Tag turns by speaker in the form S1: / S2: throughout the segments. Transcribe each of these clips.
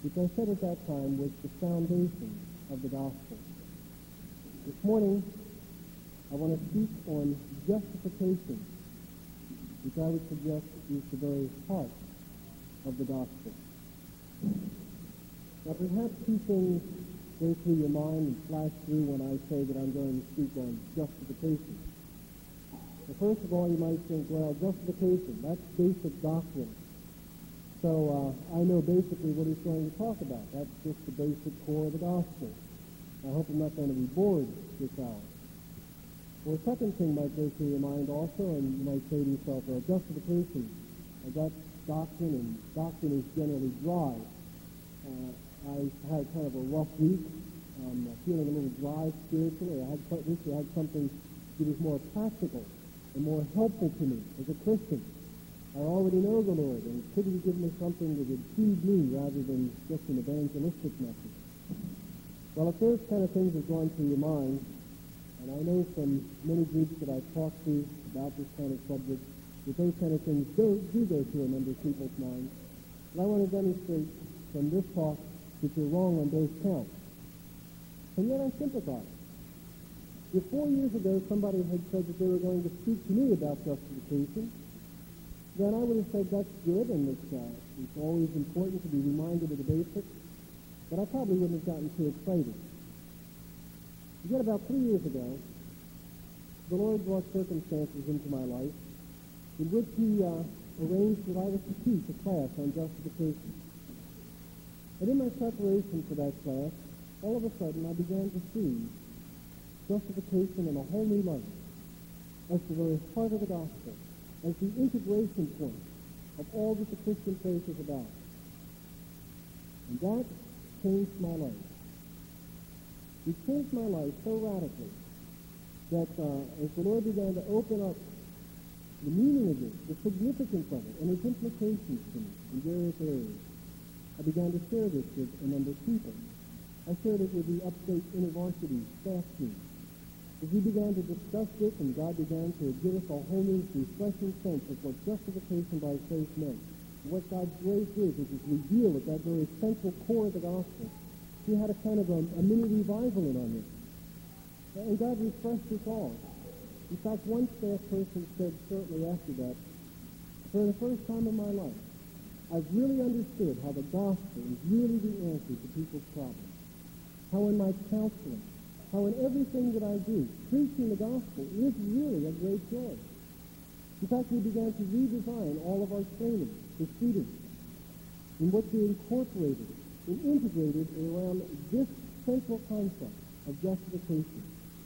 S1: which I said at that time was the foundation of the gospel. This morning, I want to speak on justification, which I would suggest is the very heart of the gospel. Now, perhaps two things go through your mind and flash through when I say that I'm going to speak on justification. Well, first of all, you might think, well, justification, that's basic doctrine. So I know basically what he's going to talk about. That's just the basic core of the gospel. I hope I'm not going to be bored this hour. Well, the second thing might go through your mind also, and you might say to yourself, well, justification, that's doctrine, and doctrine is generally dry. I had kind of a rough week. I'm feeling a little dry spiritually. I wish I had something that was more practical and more helpful to me as a Christian. I already know the Lord, and couldn't you give me something that would feed me rather than just an evangelistic message? Well, if those kind of things have gone through your mind, and I know from many groups that I've talked to about this kind of subject, that those kind of things do go through a number of people's minds, and I want to demonstrate from this talk that you're wrong on both counts. And yet I sympathize. If 4 years ago somebody had said that they were going to speak to me about justification, then I would have said that's good, and it's always important to be reminded of the basics, but I probably wouldn't have gotten too excited. Yet about 3 years ago, the Lord brought circumstances into my life in which He arranged that I was to teach a class on justification. And in my preparation for that class, all of a sudden I began to see justification in a whole new light, as the very heart of the gospel, as the integration point of all that the Christian faith is about. And that changed my life. It changed my life so radically that as the Lord began to open up the meaning of it, the significance of it, and its implications to me in various areas, I began to share this with a number of people. I shared it with the Upstate University staff team. As we began to discuss this, and God began to give us a whole new refreshing sense of what justification by faith meant, what God's grace is it's revealed at that very central core of the gospel. We had a kind of a mini revival in on this. And God refreshed us all. In fact, one staff person said shortly after that, for the first time in my life, I've really understood how the gospel is really the answer to people's problems. How in my counseling, how in everything that I do, preaching the gospel is really a great joy. In fact, we began to redesign all of our training for students in what we incorporated and integrated around this central concept of justification.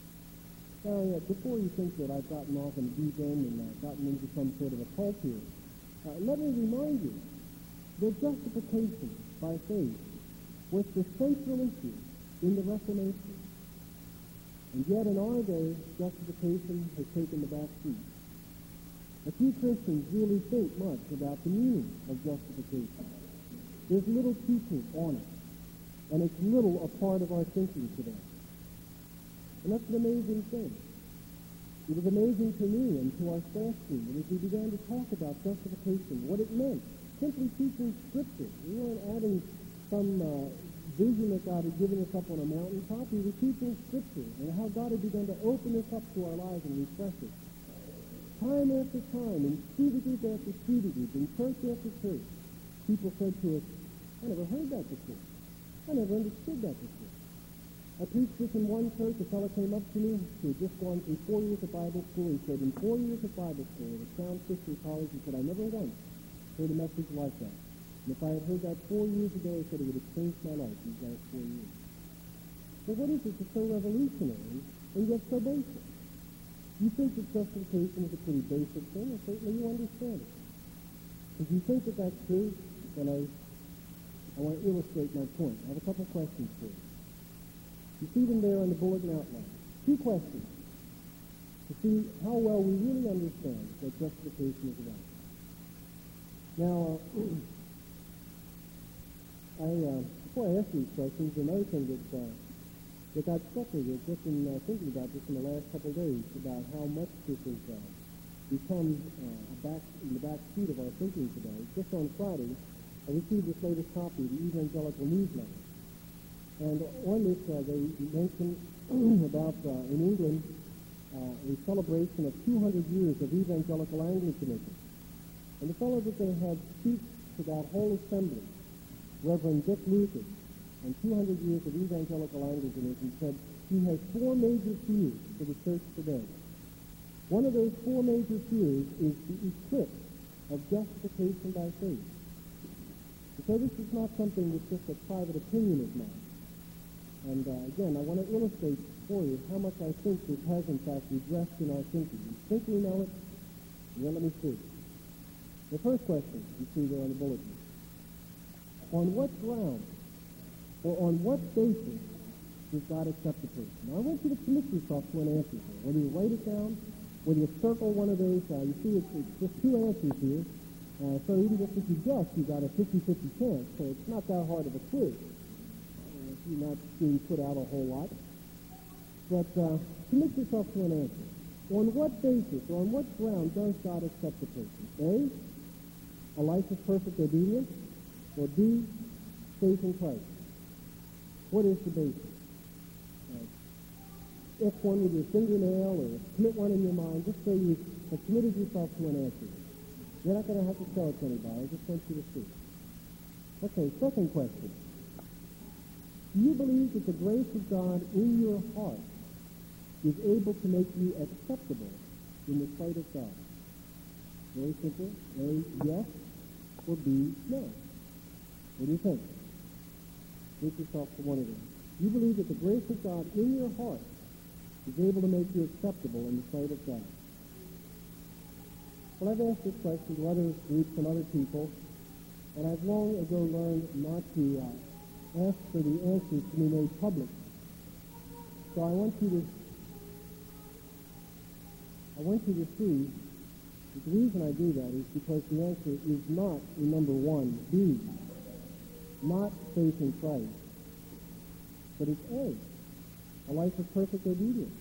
S1: Now, before you think that I've gotten off in the deep end and gotten into some sort of a cult here, let me remind you that justification by faith was the central issue in the Reformation. And yet in our day, justification has taken the back seat. A few Christians really think much about the meaning of justification. There's little teaching on it, and it's little a part of our thinking today. And that's an amazing thing. It was amazing to me and to our staff team, and as we began to talk about justification, what it meant, simply teaching Scripture. We weren't adding some vision that God had given us up on a mountaintop. We were teaching Scripture and how God had begun to open us up to our lives and refresh us. Time after time, in student group after student group, in church after church, people said to us, I never heard that before. I never understood that before. I preached this in one church. A fellow came up to me who had just gone through 4 years of Bible school. He said, in 4 years of Bible school at a Sound Christian College, he said, I never once heard a message like that. And if I had heard that 4 years ago, he said it would have changed my life these last 4 years. But what is it that's so revolutionary and yet so basic? You think that justification is a pretty basic thing, and certainly you understand it. If you think that that's true, then I want to illustrate my point. I have a couple of questions for you. You see them there on the bulletin outline. 2 questions to see how well we really understand what justification is about. Now, before I ask these questions, another thing that got struck with me just in thinking about this in the last couple of days, about how much this has become in the back seat of our thinking today. Just on Friday, I received this latest copy of the Evangelical Newsletter. And on this, they mention about, in England, a celebration of 200 years of Evangelical Anglicanism. And the fellow that they had speak to that whole assembly, Reverend Dick Lucas, and 200 years of Evangelical Anglicanism, said he has four major fears for the church today. One of those four major fears is the eclipse of justification by faith. And so this is not something that's just a private opinion of mine. And again, I want to illustrate for you how much I think this has in fact regressed in our thinking. You think we know it? Well, let me see. The first question you see there on the bulletin. On what ground or on what basis does God accept a person? Now, I want you to commit yourself to an answer here. Whether you write it down, whether you circle one of those, you see it's just two answers here. So even just if you guess, you got a 50-50 chance. So it's not that hard of a quiz. You're not being put out a whole lot. But commit yourself to an answer. On what basis or on what ground does God accept a person? A, a life of perfect obedience, or B, faith in Christ. What is the basis? If one with your fingernail or commit one in your mind, just say you have committed yourself to an answer. You're not going to have to tell it to anybody. I just want you to see. Okay, second question. Do you believe that the grace of God in your heart is able to make you acceptable in the sight of God? Very simple. A, yes, or B, no. What do you think? Make yourself to one of them. Do you believe that the grace of God in your heart is able to make you acceptable in the sight of God? Well, I've asked this question to other groups and other people, and I've long ago learned not to ask for the answers to be made public. So I want you to see that the reason I do that is because the answer is not in number one, B, not faith in Christ, but it's A, a life of perfect obedience.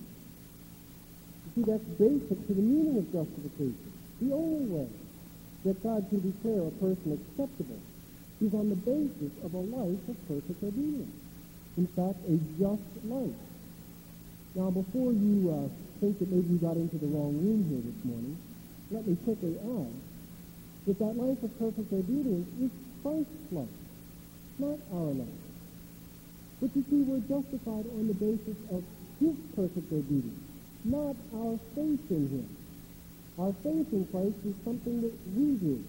S1: You see, that's basic to the meaning of justification. The only way that God can declare a person acceptable is on the basis of a life of perfect obedience. In fact, a just life. Now, before you think that maybe you got into the wrong room here this morning, let me quickly add that that life of perfect obedience is Christ's life, not our life. But you see, we're justified on the basis of his perfect obedience, not our faith in him. Our faith in Christ is something that we do.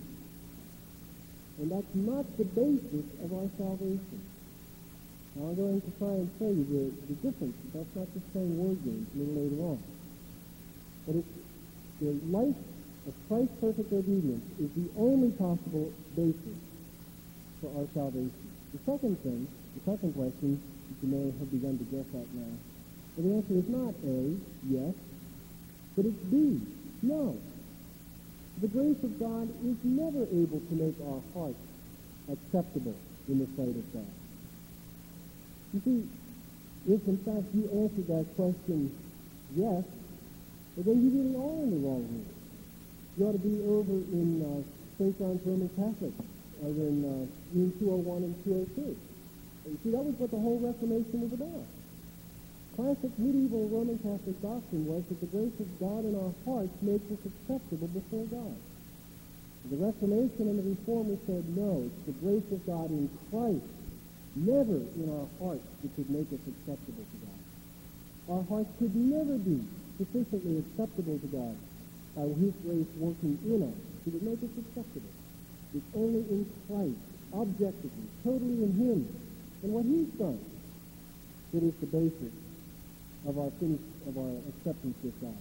S1: And that's not the basis of our salvation. Now I'm going to try and show you the difference. That's not just playing word games a little later on. But it's the life of Christ's perfect obedience is the only possible basis for our salvation. The second question, that you may have begun to guess at now, well, the answer is not A, yes, but it's B, no. The grace of God is never able to make our hearts acceptable in the sight of God. You see, if in fact you answered that question yes, well, then you really are in the wrong room. You ought to be over in St. John's Roman Catholic, over in room 201 and 202. You see, that was what the whole Reformation was about. Classic medieval Roman Catholic doctrine was that the grace of God in our hearts makes us acceptable before God. The Reformation and the Reformers said, no, it's the grace of God in Christ, never in our hearts, that could make us acceptable to God. Our hearts could never be sufficiently acceptable to God by his grace working in us to make us acceptable. It's only in Christ, objectively, totally in him, and what he's done, that is the basis of our acceptance with God.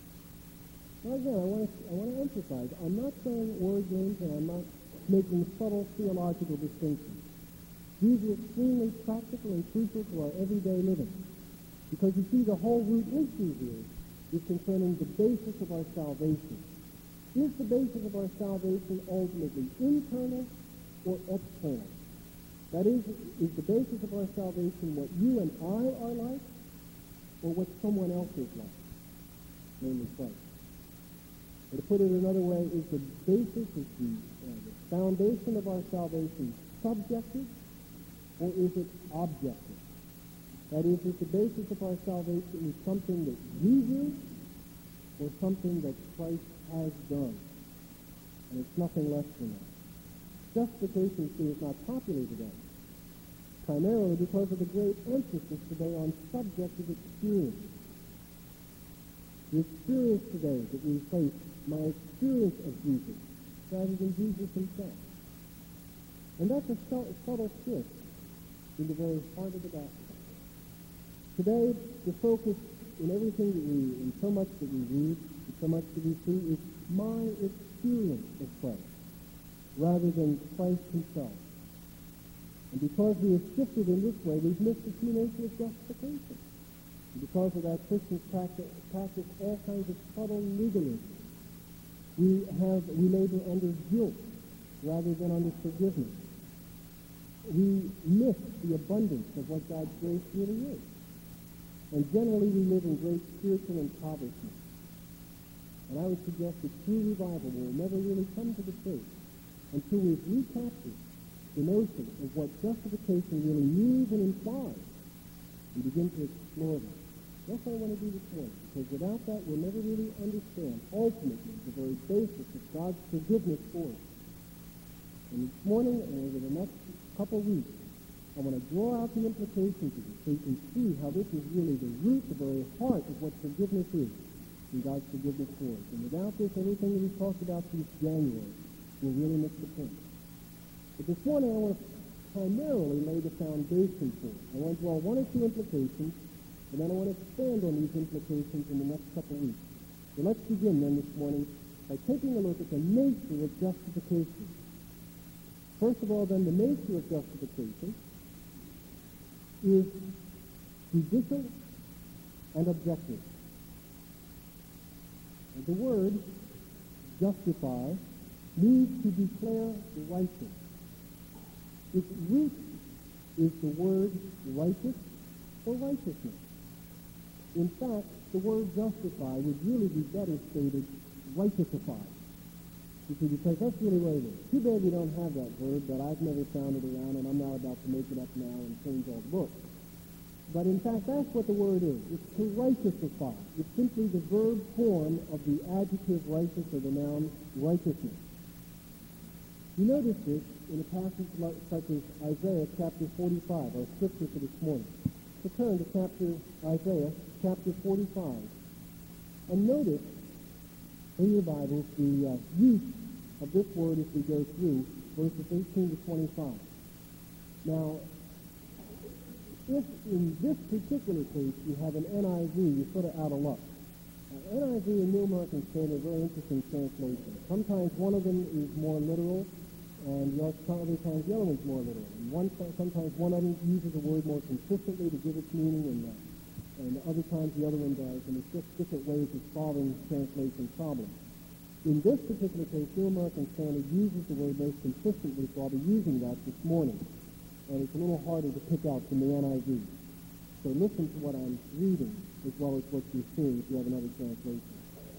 S1: Now again, I want to emphasize, I'm not saying word games and I'm not making subtle theological distinctions. These are extremely practical and crucial to our everyday living. Because you see, the whole root issue here is concerning the basis of our salvation. Is the basis of our salvation ultimately internal or external? That is the basis of our salvation what you and I are like, or what someone else is like, namely Christ? Or to put it another way, is the basis, is the foundation of our salvation subjective or is it objective? That is the basis of our salvation is something that we do or something that Christ has done? And it's nothing less than that. Justification, see, is not popular today, primarily because of the great emphasis today on subjective experience. The experience today that we face, my experience of Jesus, rather than Jesus himself. And that's a subtle shift in the very heart of the gospel. Today, the focus in everything that in so much that we read, and so much that we see, is my experience of Christ, rather than Christ himself. And because we have shifted in this way, we've missed the true nature of justification. And because of that, Christians practice all kinds of subtle legalism. We labor under guilt rather than under forgiveness. We miss the abundance of what God's grace really is. And generally we live in great spiritual impoverishment. And I would suggest that true revival will never really come to the church until we've recaptured the notion of what justification really means and implies and begin to explore that. That's what I want to do this morning, because without that we'll never really understand ultimately the very basis of God's forgiveness for us. And this morning and over the next couple of weeks, I want to draw out the implications of this so you can see how this is really the root, the very heart of what forgiveness is in God's forgiveness for us. And without this, everything that we've talked about since January will really miss the point. But this morning I want to primarily lay the foundation for it. I want to draw one or two implications, and then I want to expand on these implications in the next couple of weeks. So let's begin then this morning by taking a look at the nature of justification. First of all, then, the nature of justification is judicial and objective. And the word justify means to declare righteous. Its root is the word righteous or righteousness. In fact, the word justify would really be better stated righteousify. You see, because that's really what it is. Too bad we don't have that word, but I've never found it around, and I'm not about to make it up now and change all the books. But in fact, that's what the word is. It's to righteousify. It's simply the verb form of the adjective righteous or the noun righteousness. You notice this in a passage such as Isaiah chapter 45, our scripture for this morning. So turn to Isaiah chapter 45. And notice in your Bibles the use of this word as we go through verses 18 to 25. Now, if in this particular case you have an NIV, you're sort of out of luck. NIV and New American Standard are very interesting translations. Sometimes one of them is more literal, and other times the other one's more literal. And sometimes one of them uses a word more consistently to give its meaning, and other times the other one does, and it's just different ways of solving translation problems. In this particular case, New American Standard uses the word most consistently, so I'll be using that this morning. And it's a little harder to pick out from the NIV. So listen to what I'm reading as well as what you're seeing if you have another translation.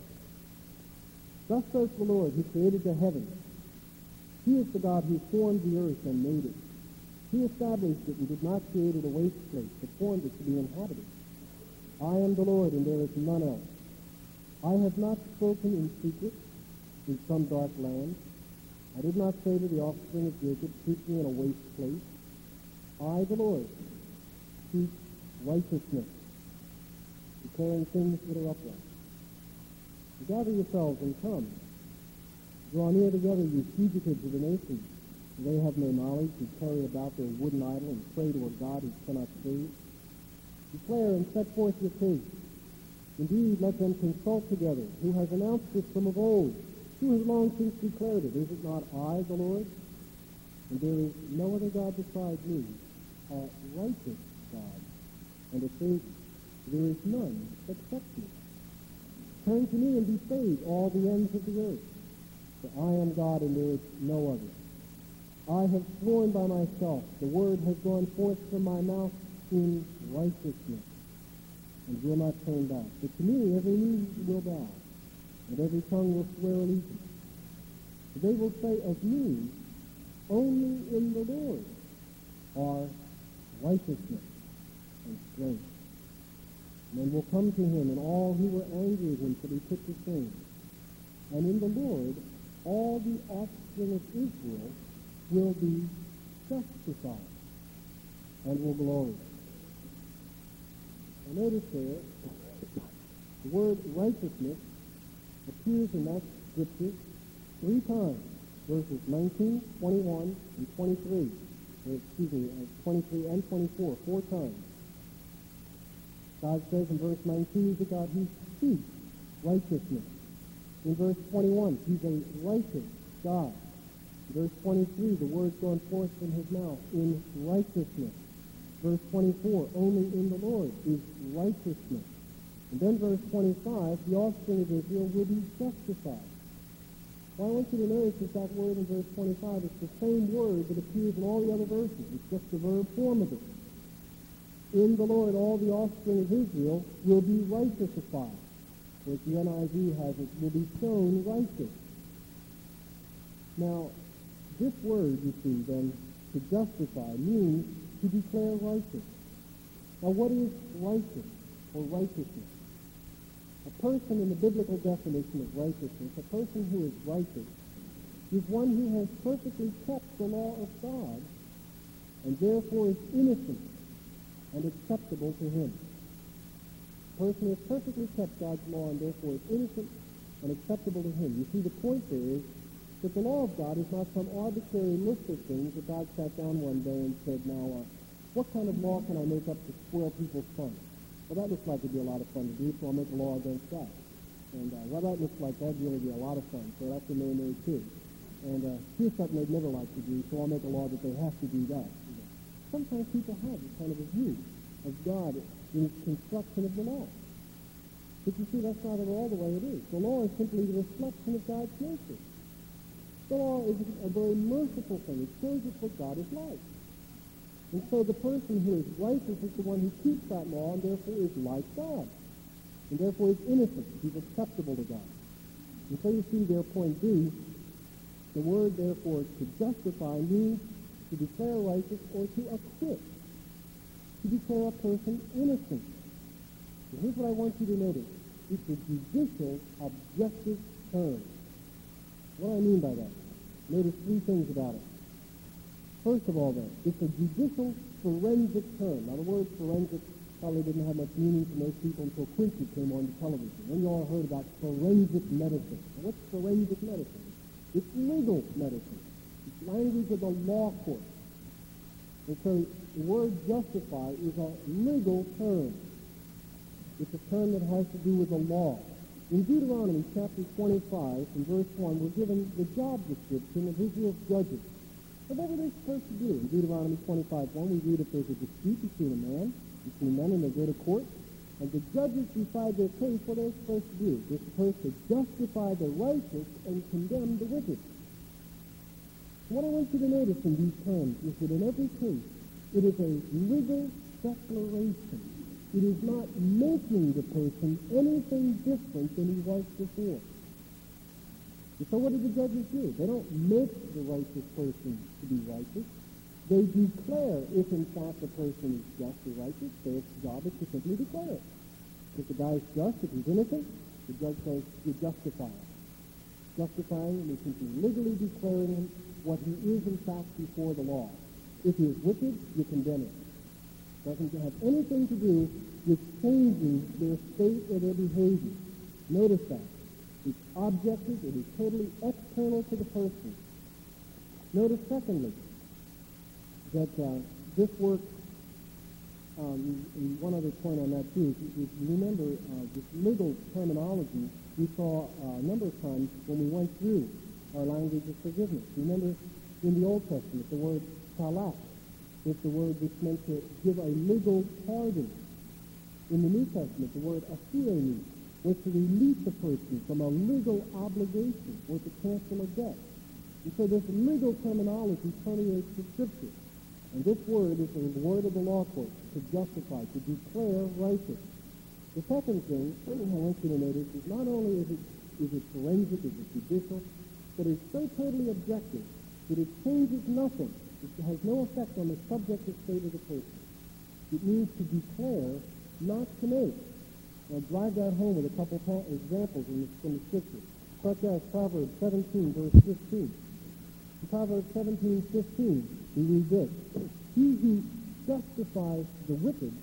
S1: Thus says the Lord, who created the heavens. He is the God who formed the earth and made it. He established it and did not create it a waste place, but formed it to be inhabited. I am the Lord, and there is none else. I have not spoken in secret in some dark land. I did not say to the offspring of Jacob, keep me in a waste place. I, the Lord, speak righteousness, declaring things that are upright. Gather yourselves and come. Draw near together, you fugitives of the nations. They have no knowledge, who carry about their wooden idol and pray to a God who cannot save. Declare and set forth your case. Indeed, let them consult together. Who has announced this from of old? Who has long since declared it? Is it not I, the Lord? And there is no other God beside me, a righteous God and a Savior. There is none except me. Turn to me and be saved, all the ends of the earth. For I am God and there is no other. I have sworn by myself, the word has gone forth from my mouth in righteousness, and will not turn back. But to me every knee will bow, and every tongue will swear allegiance. For they will say of me, only in the Lord are righteousness and strength. And then we'll come to him, and all who were angry at him shall be put to shame. And in the Lord, all the offspring of Israel will be justified and will glory. Now notice there, the word righteousness appears in that scripture 3 times, verses 19, 21, and 23. 23 and 24, 4 times. God says in verse 19, he's a God who speaks righteousness. In verse 21, he's a righteous God. In verse 23, the word's gone forth from his mouth in righteousness. Verse 24, only in the Lord is righteousness. And then verse 25, the offspring of Israel will be justified. Well, I want you to notice that word in verse 25 is the same word that appears in all the other verses. It's just the verb form of it. In the Lord, all the offspring of Israel will be righteousified. Or as the NIV has it, will be shown righteous. Now, this word, you see, then, to justify, means to declare righteous. Now, what is righteous or righteousness? A person in the biblical definition of righteousness, a person who is righteous, is one who has perfectly kept the law of God and therefore is innocent and acceptable to him. A person who has perfectly kept God's law and therefore is innocent and acceptable to him. You see, the point there is that the law of God is not some arbitrary list of things that God sat down one day and said, now, what kind of law can I make up to spoil people's fun? Well, that looks like it'd be a lot of fun to do, so I'll make a law against that. And, well, that looks like that'd really be a lot of fun, so that's a no-no, too. And here's something they'd never like to do, so I'll make a law that they have to do that. Sometimes people have this kind of a view of God in his construction of the law. But you see, that's not at all the way it is. The law is simply the reflection of God's nature. The law is a very merciful thing. It shows us what God is like. And so the person who is righteous is the one who keeps that law and therefore is like God. And therefore is innocent. He's acceptable to God. And so you see there, point B, the word therefore to justify means to declare righteous or to acquit. To declare a person innocent. And here's what I want you to notice. It's a judicial objective term. What do I mean by that? Notice 3 things about it. First of all, then, it's a judicial forensic term. Now, the word forensic probably didn't have much meaning to most people until Quincy came on the television. Then you all heard about forensic medicine. Now, what's forensic medicine? It's legal medicine. It's language of the law court. And so the word justify is a legal term. It's a term that has to do with the law. In Deuteronomy chapter 25, in verse 1, we're given the job description of Israel's judges. So what were they supposed to do? In Deuteronomy 25:1, we read if there's a dispute between men, and they go to court, and the judges decide their case, what are they supposed to do? They're supposed to justify the righteous and condemn the wicked. What I want you to notice in these terms is that in every case, it is a legal declaration. It is not making the person anything different than he was before. And so what do the judges do? They don't make the righteous person to be righteous. They declare if in fact the person is just or righteous. Their job is to simply declare it. If the guy is just, if he's innocent, the judge says you justify him. Justifying him is simply legally declaring him what he is in fact before the law. If he is wicked, you condemn him. Doesn't have anything to do with changing their state or their behavior. Notice that. It's objective. It is totally external to the person. Notice, secondly, that this work, and one other point on that too, is remember this legal terminology we saw a number of times when we went through our language of forgiveness. Remember in the Old Testament, the word salat is the word which meant to give a legal pardon. In the New Testament, the word asireni was to release a person from a legal obligation or to cancel a debt. And so this legal terminology permeates the Scripture. And this word is the word of the law court, to justify, to declare righteous. The second thing I want you to notice is not only is it forensic, is it judicial, but it's so totally objective that it changes nothing. It has no effect on the subjective state of the person. It means to declare, not to make. I'll drive that home with a couple examples from the Scripture, such as Proverbs 17, verse 15. In Proverbs 17:15, we read this: "He who justifies the wicked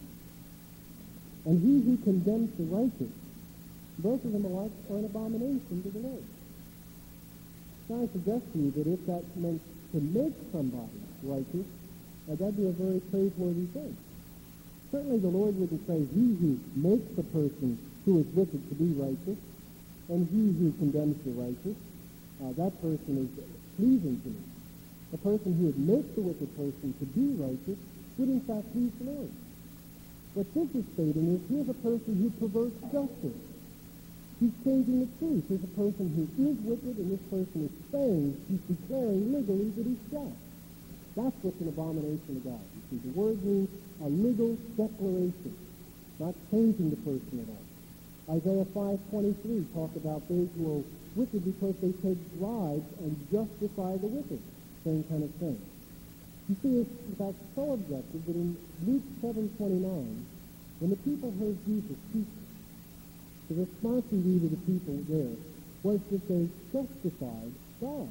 S1: and he who condemns the righteous, both of them alike are an abomination to the Lord." So I suggest to you that if that meant to make somebody righteous, that'd be a very praiseworthy thing. Certainly the Lord wouldn't say he who makes the person who is wicked to be righteous, and he who condemns the righteous, that person is pleasing to me. The person who would make the wicked person to be righteous would in fact please the Lord. What this is stating is, here's a person who perverts justice. He's changing the truth. Here's a person who is wicked, and this person is saying, he's declaring legally that he's just. That's what's an abomination to God. You see, the word means a legal declaration, not changing the person at all. Isaiah 5:23 talks about those who are wicked because they take bribes and justify the wicked. Same kind of thing. You see, it's in fact so objective that in Luke 7:29, when the people heard Jesus teach, the response we read of the people there was that they justified God.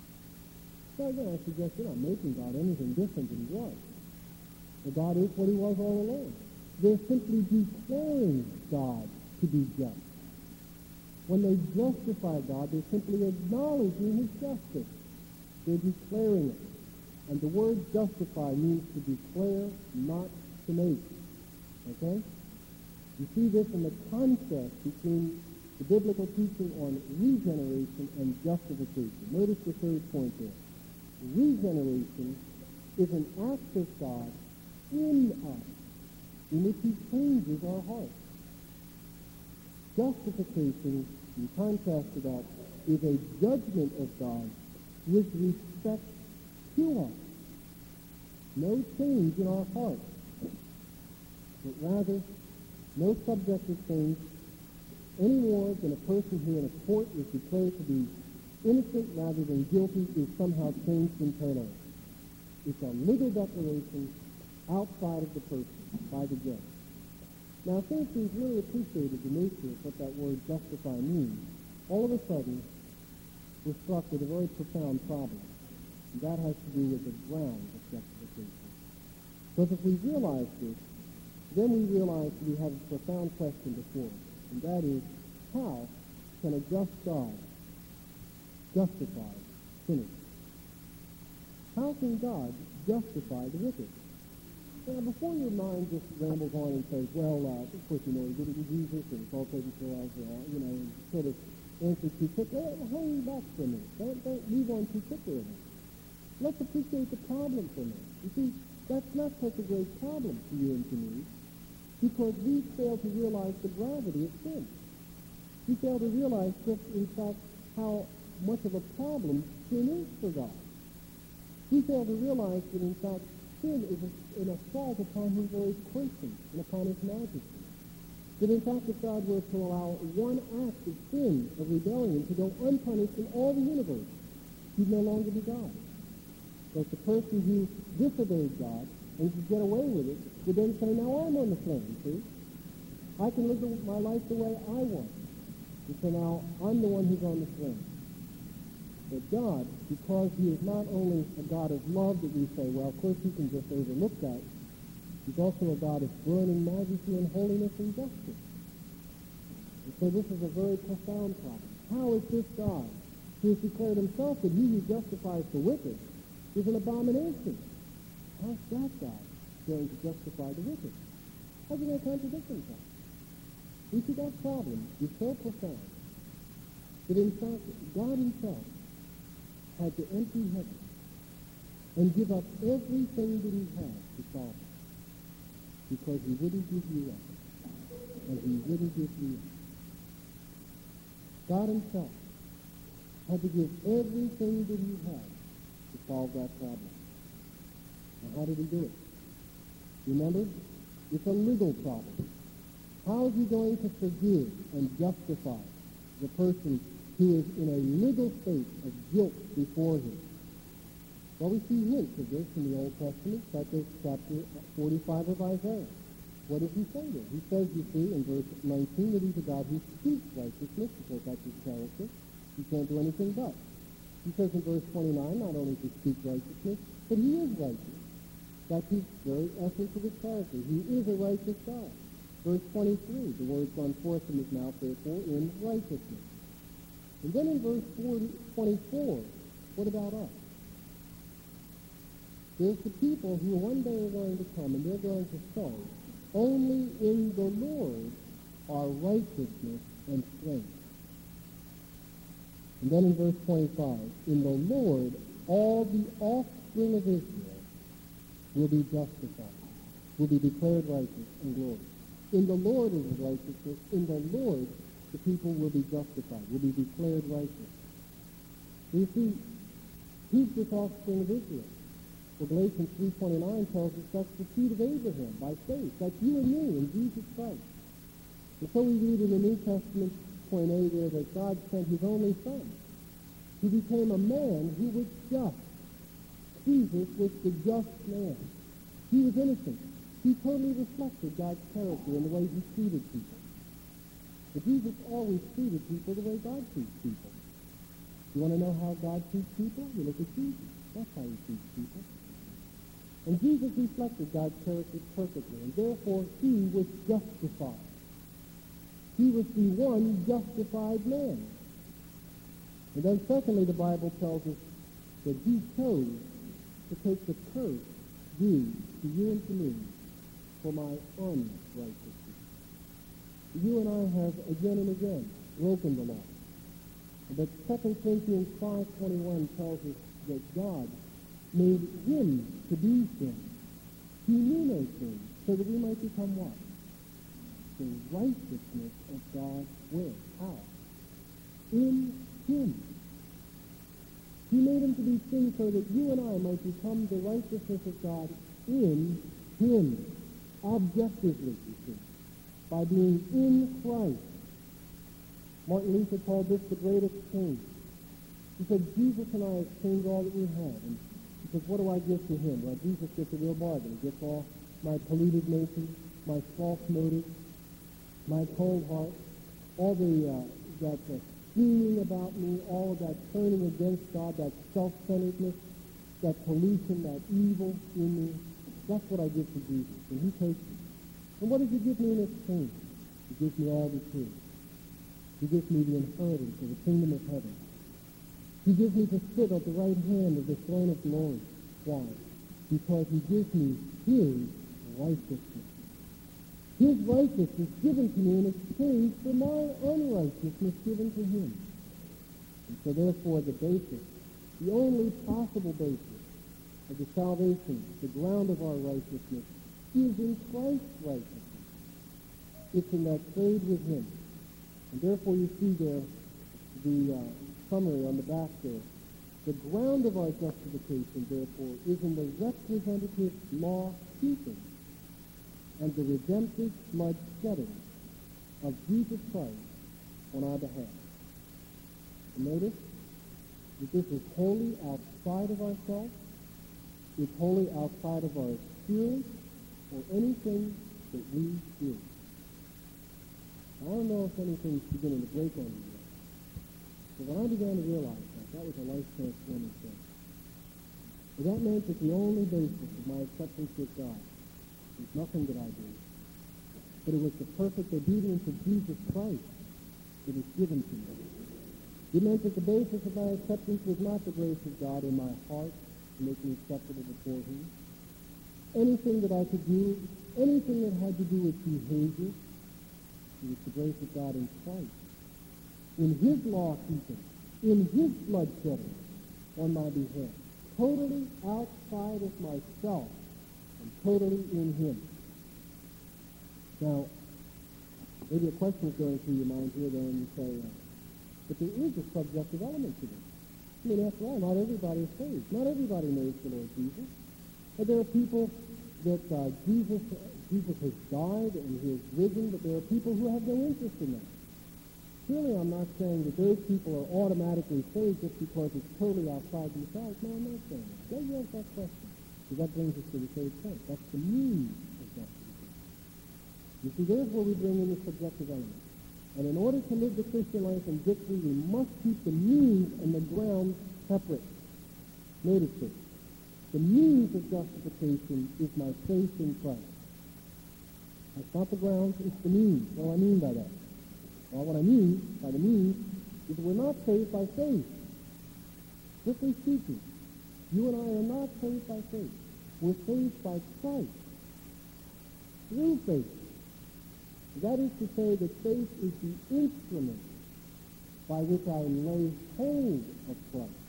S1: So again, I suggest you're not making God anything different than he was. But God is what he was all along. They're simply declaring God to be just. When they justify God, they're simply acknowledging his justice. They're declaring it. And the word justify means to declare, not to make. Okay? You see this in the contrast between the biblical teaching on regeneration and justification. Notice the third point there. Regeneration is an act of God in us, in which he changes our hearts. Justification, in contrast to that, is a judgment of God with respect to us. No change in our hearts, but rather no subjective change any more than a person who in a court is declared to be innocent rather than guilty is somehow changed internally. It's a legal declaration outside of the person by the judge. Now, since we've really appreciated the nature of what that word justify means, all of a sudden we're struck with a very profound problem. And that has to do with the ground of justification. Because if we realize this, then we realize we have a profound question before us. And that is, how can a just God justify sinners? How can God justify the wicked? Now, before your mind just rambles on and says, well, of course, he did it in Jesus, and it's all taken care of, and sort of answer too quick. Hang back for a minute. Don't move on too quickly. Let's appreciate the problem for a minute. You see, that's not such a great problem to you and to me, because we fail to realize the gravity of sin. We fail to realize just, in fact, how much of a problem sin is for God. We fail to realize that, in fact, sin is an assault upon his very person and upon his majesty. That, in fact, if God were to allow one act of sin, of rebellion, to go unpunished in all the universe, he'd no longer be God. But the person who disobeyed God and could get away with it would then say, now I'm on the throne, see? I can live my life the way I want. And so now I'm the one who's on the throne. But God, because he is not only a God of love that we say, well, of course he can just overlook that, he's also a God of burning majesty and holiness and justice. And so this is a very profound problem. How is this God, who has declared himself that he who justifies the wicked is an abomination? How's that God going to justify the wicked? How's he going to contradict himself? You see, that problem is so profound that, in fact, God himself had to empty heaven and give up everything that he had to solve it, because he wouldn't give you up, and he wouldn't give you up. God himself had to give everything that he had to solve that problem. Now, how did he do it? Remember, it's a legal problem. How is he going to forgive and justify the person who is in a legal state of guilt before him? Well, we see hints of this in the Old Testament, such as chapter 45 of Isaiah. What does he say there? He says, you see, in verse 19, that he's a God who speaks righteousness, because that's his character. He can't do anything but. He says in verse 29, not only does he speak righteousness, but he is righteous. That's his very essence of his character. He is a righteous God. Verse 23, the words gone forth from his mouth, therefore, in righteousness. And then in verse 24, what about us? There's the people who one day are going to come, and they're going to say, only in the Lord are righteousness and strength. And then in verse 25, in the Lord all the offspring of Israel will be justified, will be declared righteous and glorious. In the Lord is righteousness. In the Lord the people will be justified, will be declared righteous. You see, who's this offspring of Israel? Well, Galatians 3:29 tells us that's the seed of Abraham by faith. That's you and me in Jesus Christ. And so we read in the New Testament, point A there, that God sent his only Son. He became a man who was just. Jesus was the just man. He was innocent. He totally reflected God's character in the way he treated people. But Jesus always treated people the way God treats people. You want to know how God treats people? You look at Jesus. That's how he treats people. And Jesus reflected God's character perfectly, and therefore he was justified. He was the one justified man. And then secondly, the Bible tells us that he chose to take the curse due to you and to me for my unrighteousness. You and I have again and again broken the law. But 2 Corinthians 5:21 tells us that God made him to be sin. He knew no sin, so that we might become what? The righteousness of God where? How? In him. He made him to be sin so that you and I might become the righteousness of God in him. Objectively, you see. By being in Christ. Martin Luther called this the great exchange. He said, Jesus and I exchange all that we have. And he says, what do I give to him? Well, Jesus gets a real bargain. He gets all my polluted nature, my false motives, my cold heart, all that scheming about me, all of that turning against God, that self-centeredness, that pollution, that evil in me. That's what I give to Jesus, and he takes it. And what does he give me in exchange? He gives me all the truth. He gives me the inheritance of the kingdom of heaven. He gives me to sit at the right hand of the throne of glory. Why? Because he gives me his righteousness. His righteousness given to me in exchange for my unrighteousness given to him. And so therefore the basis, the only possible basis of the salvation, the ground of our righteousness, is in Christ's righteousness. It's in that trade with him. And therefore you see there the summary on the back there. The ground of our justification, therefore, is in the representative law keeping and the redemptive blood shedding of Jesus Christ on our behalf. And notice that this is wholly outside of ourselves. It's wholly outside of our experience or anything that we do. I don't know if anything's beginning to break on me yet. But when I began to realize that was a life-transforming thing. But that meant that the only basis of my acceptance with God was nothing that I did, but it was the perfect obedience of Jesus Christ that was given to me. It meant that the basis of my acceptance was not the grace of God in my heart to make me acceptable before him. Anything that I could do, anything that had to do with behavior, it was the grace of God in Christ. In his law keeping, in his blood shedding on my behalf. Totally outside of myself and totally in him. Now, maybe a question is going through your mind here then, you say, but there is a subjective element to this. I mean, after all, not everybody is saved. Not everybody knows the Lord Jesus. But there are people that Jesus has died and he has risen, but there are people who have no interest in that. Surely I'm not saying that those people are automatically saved just because it's totally outside themselves. No, I'm not saying that. Let me ask that question. Because that brings us to the third point. That's the means of justification. You see, there's where we bring in the subjective element. And in order to live the Christian life in victory, we must keep the means and the ground separate. Notice this. The means of justification is my faith in Christ. That's not the grounds, it's the means. What do I mean by that? Well, what I mean by the means is that we're not saved by faith. Strictly speaking, you and I are not saved by faith. We're saved by Christ. Through faith. That is to say that faith is the instrument by which I lay hold of Christ.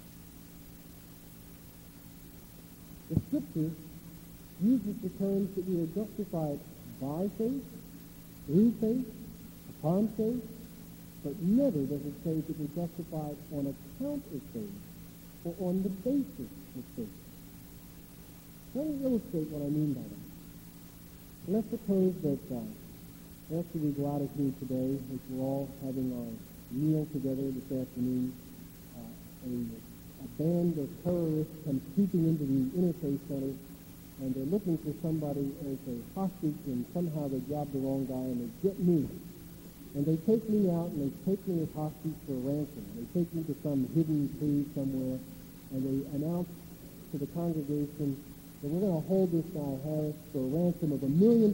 S1: The Scripture uses the terms that we are justified by faith, through faith, upon faith, but never does it say that we're justified on account of faith or on the basis of faith. Let me illustrate what I mean by that. Let's suppose that after we go out of here today, as we're all having our meal together this afternoon, a band of terrorists come creeping into the Interfaith Center, and they're looking for somebody as a hostage, and somehow they grab the wrong guy, and they get me. And they take me out, and they take me as hostage for a ransom. They take me to some hidden cave somewhere, and they announce to the congregation that we're going to hold this guy, Harris, for a ransom of $1 million.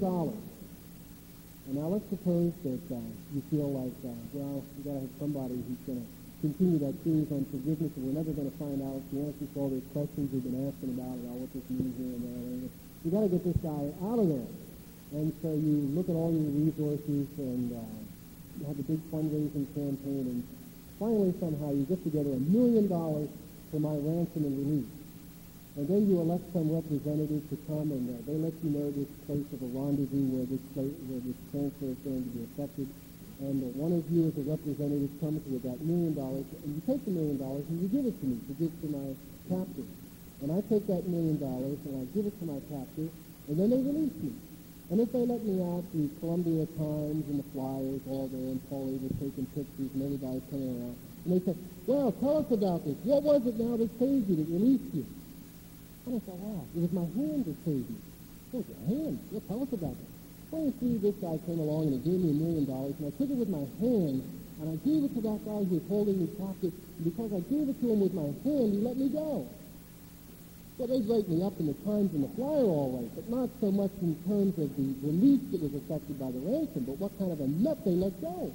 S1: And now let's suppose that you feel like, well, we've got to have somebody who's going to continue that series on forgiveness, and we're never going to find out the answers to all those questions we've been asking about what this means here and there. You've got to get this guy out of there. And so you look at all your resources, and you have a big fundraising campaign, and finally somehow you get together $1 million for my ransom and release. And then you elect some representative to come, and they let you know this place of a rendezvous where this transfer is going to be effected. And one of you as a representative comes with that $1 million, and you take the $1 million and you give it to me to give to my captor. And I take that $1 million and I give it to my captor, and then they release me. And if they let me out, the Columbia Times and the Flyers all there, and Paul Abel taking pictures, and everybody's coming around, and they say, well, tell us about this. What was it now that saved you, that released you? And I thought, wow, it was my hand that saved me. It was your hand? Well, tell us about it. Well, you see, this guy came along and he gave me $1 million, and I took it with my hand, and I gave it to that guy who was holding me captive, and because I gave it to him with my hand, he let me go. Well, they write me up in the Times and the Flyer all right, but not so much in terms of the release that was affected by the ransom, but what kind of a nut they let go.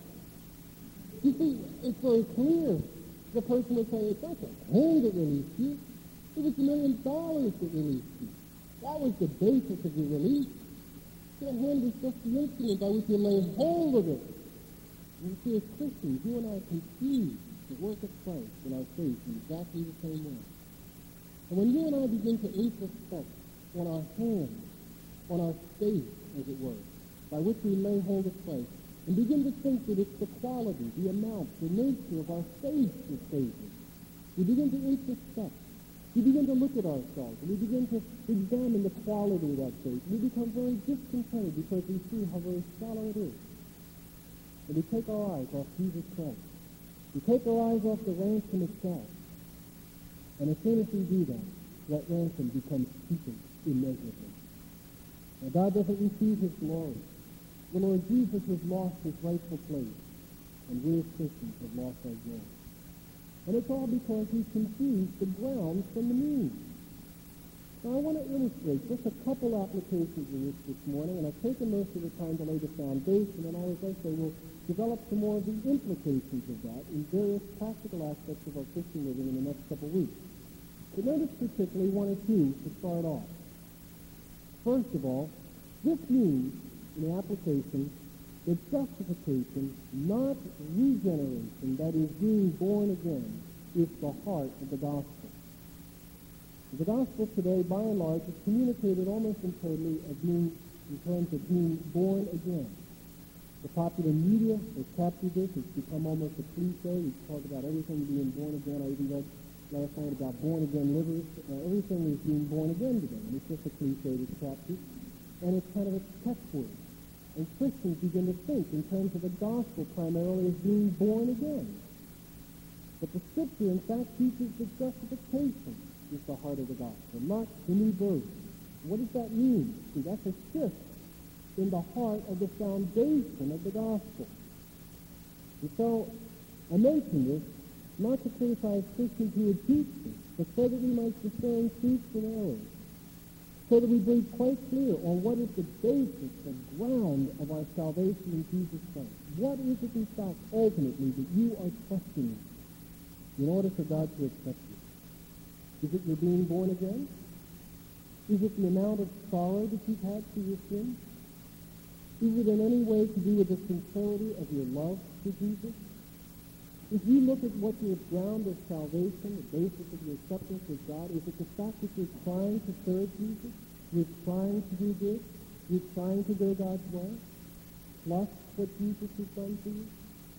S1: You see, it's very clear. The person would say, it's not the hand that released you. It was $1 million that released you. That was the basis of your release. Your hand is just the instrument by which you lay hold of it. And you see, as Christians, you and I confuse the work of Christ in our faith in exactly the same way. And when you and I begin to introspect on our hands, on our faith, as it were, by which we lay hold of Christ, and begin to think that it's the quality, the amount, the nature of our faith that saves us, we begin to introspect. We begin to look at ourselves, and we begin to examine the quality of that faith. We become very discontented because we see how very shallow it is. And we take our eyes off Jesus Christ. We take our eyes off the ransom itself. And as soon as we do that, that ransom becomes cheapened immeasurably. Now, God doesn't receive his glory. The Lord Jesus has lost his rightful place, and we as Christians have lost our glory. And it's all because we confused the grounds from the means. Now, I want to illustrate just a couple applications of this morning, and I've taken most of the time to lay the foundation, and I, as I say, will develop some more of the implications of that in various practical aspects of our Christian living in the next couple of weeks. But notice particularly one or two to start off. First of all, this means, in the application, that justification, not regeneration, that is being born again, is the heart of the gospel. The gospel today, by and large, is communicated almost entirely in terms of being born again. The popular media has captured this. It's become almost a cliche. We talk about everything being born again. I even read last night about born-again livers. Everything is being born again today, and it's just a cliche that's captured. And it's kind of a catchword. And Christians begin to think in terms of the gospel primarily as being born again. But the Scripture, in fact, teaches that justification is the heart of the gospel, not the new birth. What does that mean? See, that's a shift in the heart of the foundation of the gospel. And so, I mention this not to criticize Christians who would teach this, but so that we might discern truths and errors, so that we be quite clear on what is the basis, the ground of our salvation in Jesus Christ. What is it, in fact, ultimately, that you are trusting in order for God to accept you? Is it your being born again? Is it the amount of sorrow that you've had for your sin? Is it in any way to do with the sincerity of your love for Jesus? If you look at what your ground of salvation, the basis of your acceptance with God, is it the fact that you're trying to serve Jesus? You're trying to do good? You're trying to go God's way? Plus what Jesus has done for you?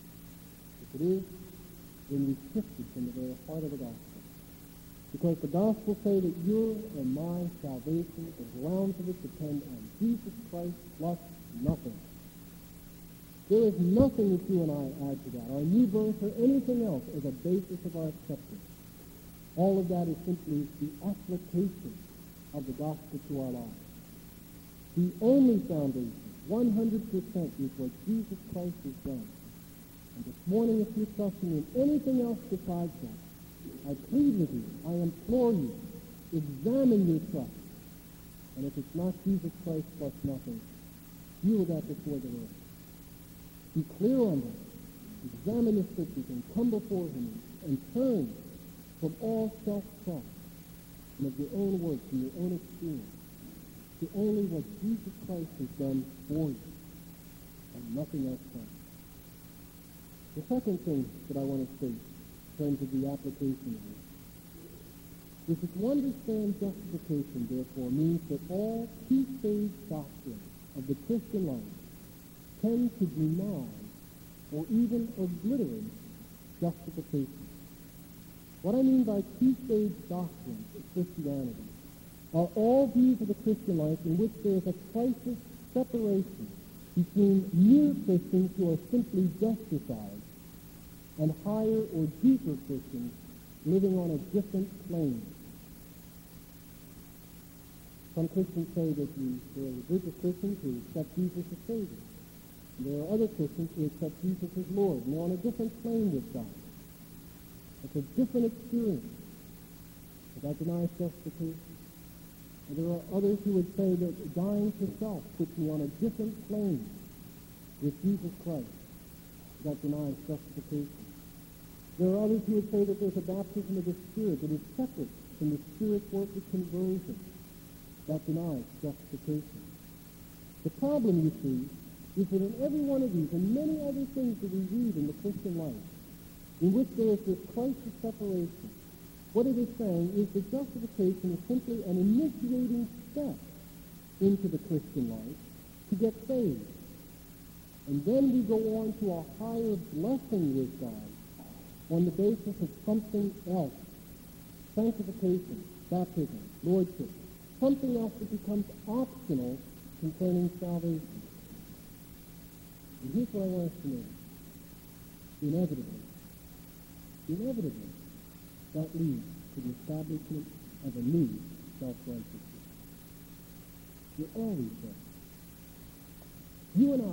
S1: If it is, then you've shifted from the very heart of the gospel. Because the gospel say that your and my salvation, the grounds of it depend on Jesus Christ plus nothing. There is nothing that you and I add to that, our new birth or anything else as a basis of our acceptance. All of that is simply the application of the gospel to our lives. The only foundation, 100%, is what Jesus Christ has done. And this morning, if you're trusting in anything else besides that, I plead with you, I implore you, examine your trust. And if it's not Jesus Christ plus nothing, yield that before the Lord. Be clear on that. Examine the Scriptures and come before him and turn from all self-trust and of your own works and your own experience to only what Jesus Christ has done for you and nothing else can. The second thing that I want to state in terms of the application of this is that to understand justification, therefore, means that all two-stage doctrines of the Christian life tend to deny or even obliterate justification. What I mean by two-stage doctrines of Christianity are all views of the Christian life in which there is a crisis separation between mere Christians who are simply justified and higher or deeper Christians living on a different plane. Some Christians say that there are a group of Christians who accept Jesus as Savior. There are other Christians who accept Jesus as Lord, and they're on a different plane with God. It's a different experience. But that denies justification. And there are others who would say that dying to self puts me on a different plane with Jesus Christ. That denies justification. There are others who would say that there's a baptism of the Spirit that is separate from the Spirit's work of conversion. That denies justification. The problem, you see, is that in every one of these and many other things that we read in the Christian life, in which there is this crisis separation, what it is saying is that justification is simply an initiating step into the Christian life to get saved. And then we go on to a higher blessing with God on the basis of something else. Sanctification, baptism, lordship, something else that becomes optional concerning salvation. And here's what I want us to know. Inevitably, that leads to the establishment of a new self-righteousness. You're always there. You and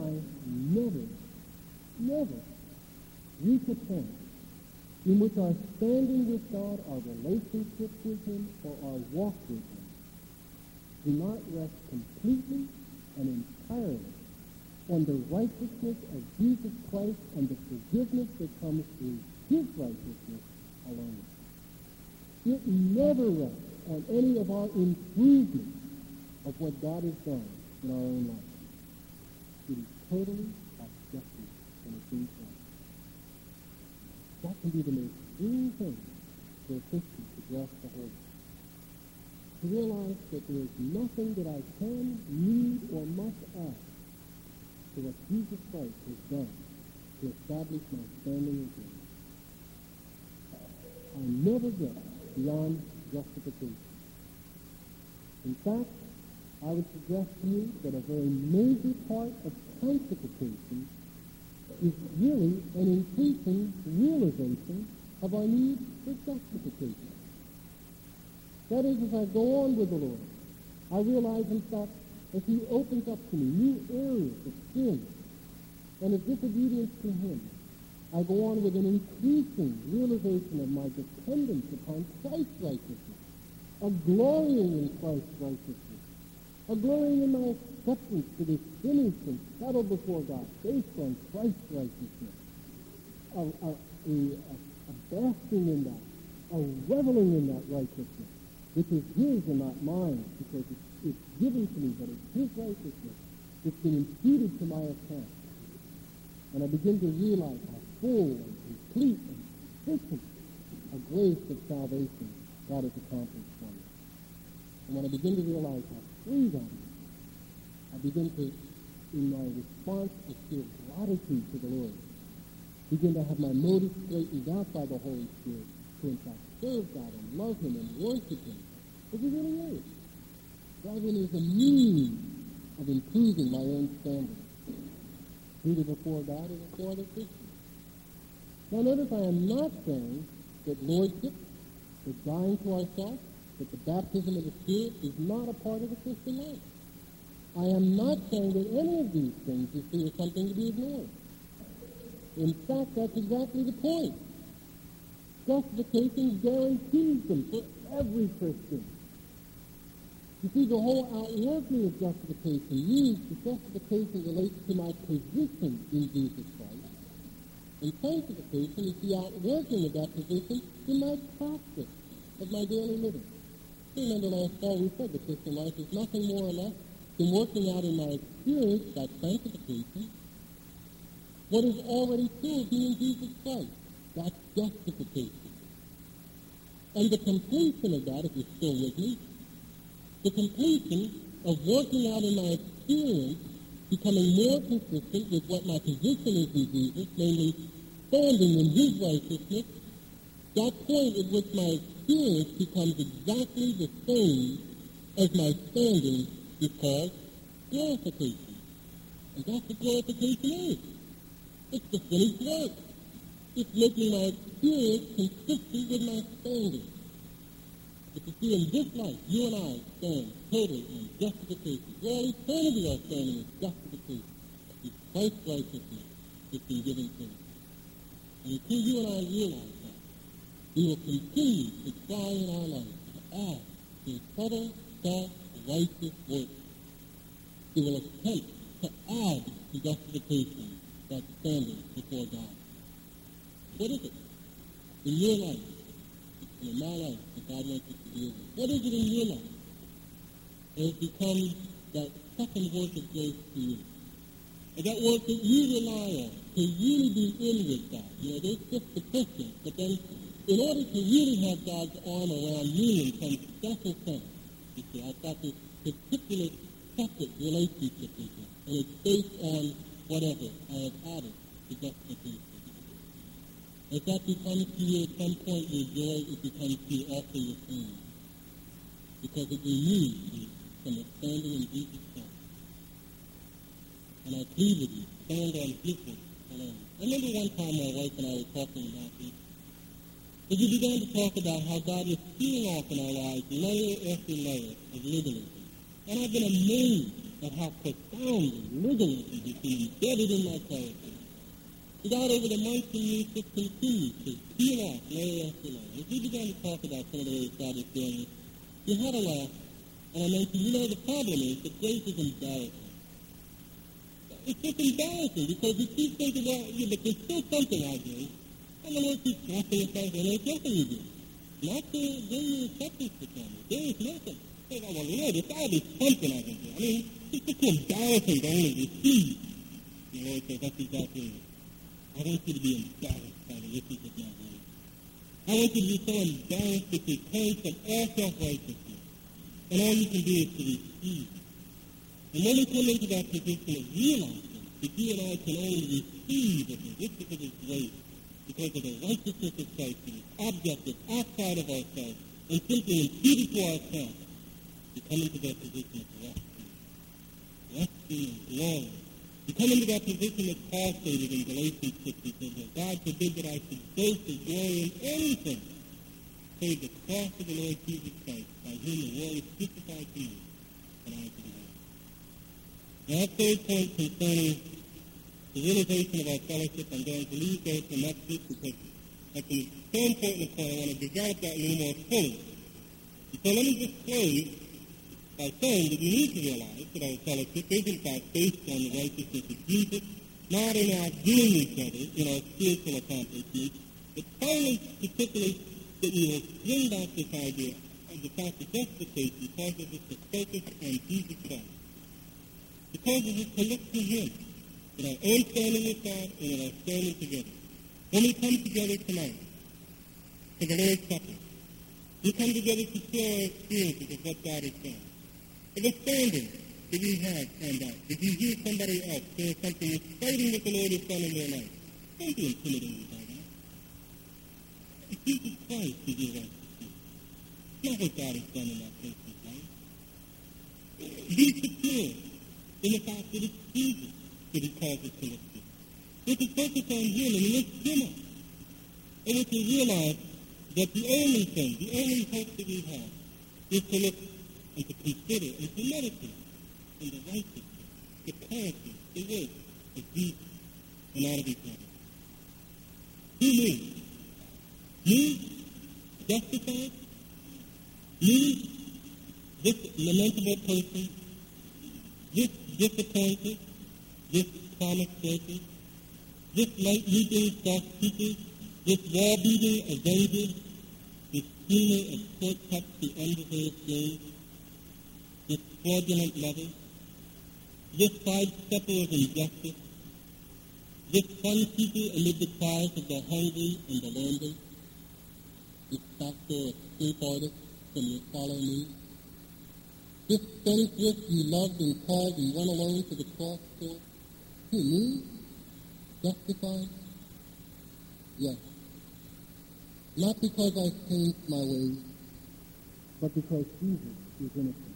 S1: I never reach a point in which our standing with God, our relationship with him, or our walk with him do not rest completely and entirely on the righteousness of Jesus Christ and the forgiveness that comes through his righteousness alone. It never rests on any of our improvement of what God has done in our own life. It is totally objective and it's in Christ. That can be the most freeing thing for a Christian to grasp the whole. To realize that there is nothing that I can, need, or must add to what Jesus Christ has done to establish my standing with him. I never get beyond justification. In fact, I would suggest to you that a very major part of sanctification is really an increasing realization of our need for justification. That is, as I go on with the Lord, I realize, in fact, as he opens up to me new areas of sin and of disobedience to him, I go on with an increasing realization of my dependence upon Christ's righteousness, a glorying in Christ's righteousness, a glorying in my acceptance to be finished and settled before God based on Christ's righteousness, a basking in that, a reveling in that righteousness, which is his and not mine, because it's given to me, but it's his righteousness that's been imputed to my account. And I begin to realize how full and complete and sufficient a grace of salvation God has accomplished for me. And when I begin to realize how free that is, I begin to, in my response, to feel gratitude to the Lord, begin to have my motives straightened out by the Holy Spirit to, in fact, serve God and love him and worship him, as he really is, rather than as a means of improving my own standards, either before God or before other Christians. Now notice I am not saying that lordship, that dying to ourselves, that the baptism of the Spirit is not a part of the Christian life. I am not saying that any of these things is something to be ignored. In fact, that's exactly the point. Justification guarantees them for every Christian. You see, the whole outworking of justification means that justification relates to my position in Jesus Christ. And sanctification is the outworking of that position in my practice of my daily living. Remember last fall we said the Christian life is nothing more or less than working out in my experience that sanctification what is already true of me in Jesus Christ. That's justification. And the completion of that, if you're still with me, the completion of working out in my experience, becoming more consistent with what my position is in Jesus, namely standing in his righteousness, that point at which my experience becomes exactly the same as my standing is called glorification. And that's what glorification is. It's the finished work. It's making my experience consistent with my standing. But you see, in this life, you and I stand totally in justification. For all eternity our standing is justification. It's Christ's righteousness that's been given to us. And until you and I realize that, we will continue to try in our life to add to subtle, self-righteous works. We will attempt to add to justification that standing before God. What is it in your life, and in my life, that God wants us to deal with? What is it in your life that has become that second work of grace to you? And that work that you rely on to really be in with God. You know, there's just the Christian, but then in order to really have God's arm around me in some special sense, you see, I've got this particular separate relationship with him, and it's based on whatever I have added to justification. As that becomes to you at some point your joy, it becomes to you also your pain. Because it removes you from the standing in Jesus Christ. And I plead with you, stand on his word alone. I remember one time my wife and I were talking about this. As we began to talk about how God is peeling off in our lives layer after layer of legalism. And I've been amazed at how profoundly legalism has been embedded in my character. God, over the months and years, just continues to peel off layer after layer. As we began to talk about some of the ways God is doing it, you had a laugh, and I mentioned, you know, the problem is that grace is embarrassing. It's just embarrassing because you keep thinking, well, yeah, but there's still something I do. And the Lord keeps dropping it back, and there's nothing you do. Not to bring your acceptance to family. There is nothing. Hey, well, Lord, there's got to be something I can do. I mean, it's just embarrassing to only receive. The Lord says, that's exactly it. I want you to be embarrassed by the riches of my grace. I want you to be so embarrassed that you turn from all self-righteousness. And all you can do is to receive. And when we come into that position of realizing that you and I can only receive of the riches of his grace because of the righteousness of Christ that is objective, outside of ourselves, and simply imputed to ourselves, we come into that position of rest.
S2: resting and glory. You come into that position that Paul stated in Galatians 6, he said that God forbid that I should boast or glory in anything save the cross of the Lord Jesus Christ, by whom the world is crucified to me, and I to the world. Now, our third point concerning the realization of our fellowship, I'm going to leave those and that's this because that's an so important point. I want to develop that a little more fully. So let me just close by saying that we need to realize that our fellowship is in fact based on the righteousness of Jesus, not in our doing each other, in our spiritual accomplishments, but finally, particularly, that we will bring back this idea of the fact that justification causes us to focus on Jesus Christ. It causes us to look to Him in our own standing with God and in our standing together. When we come together tonight for the Lord's Supper, we come together to share our experiences of what God has done. For the standing that we have on that, if you hear somebody else say something exciting that the Lord has done in their life, don't be intimidated by that. It's Jesus Christ who gives us to see. Not what God has done in that person's life. Be secure in the fact that it's Jesus that He calls us to look to. We can focus on Him and lift Him up. And we can realize that the only thing, the only hope that we have is to look and to consider and to meditate on the righteousness, the character, the work of Jesus and not of each other. Who knew? Me, justified? Me, this lamentable person, this disappointed, this promised person, this light-reading self-seeker, this wall-beating avenger, this schemer of shortcuts to undeserved gain, this fraudulent lover, this sidestepper of injustice, this fun-seeker amid the cries of the hungry and the lonely, this doctor of street artists from your follow me, this spendthrift you loved and called and went alone to the cross for, who me? Justified? Yes. Not because I've changed my ways,
S1: but because Jesus is innocent.